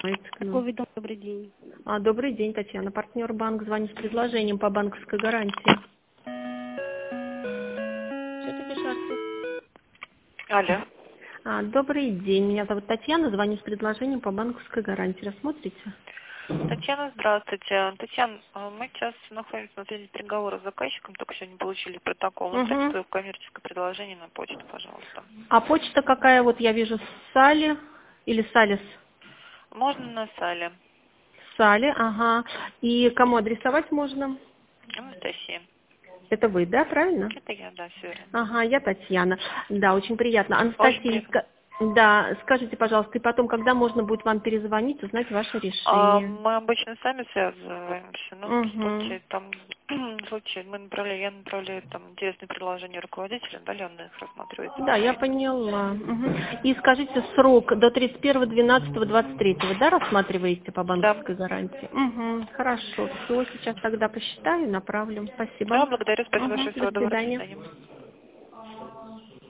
Торговый дом, добрый день. Добрый день, Татьяна. Партнер банк звонит с предложением по банковской гарантии. Что ты пишешь, Артур? Алло. Добрый день. Меня зовут Татьяна. Звоню с предложением по банковской гарантии. Рассмотрите? Татьяна, здравствуйте. Татьяна, мы сейчас находимся на связи переговора с заказчиком, только сегодня получили протокол. Направьте свое коммерческое предложение на почту, пожалуйста. А почта какая? Вот я вижу Сали или Салис? Можно на сале. Сали, ага. И кому адресовать можно? Анастасия. Это вы, да, правильно? Это я, да, все верно. Ага, я Татьяна. Да, очень приятно. Очень Анастасия, приятно. да, скажите, пожалуйста, и потом, когда можно будет вам перезвонить, узнать ваше решение? Мы обычно сами связываемся, но в Угу. случае там в случае я направляю там интересные предложения руководителя, далее он их рассматривает. Да, я поняла. Мгм. И скажите, срок до 31.12.23, да, рассматриваете по Да. банковской гарантии? Угу, хорошо. Все, сейчас тогда посчитаю и направлю. Спасибо. Да, благодарю, спасибо Угу, большое, до всего доброго, до свидания. свидания.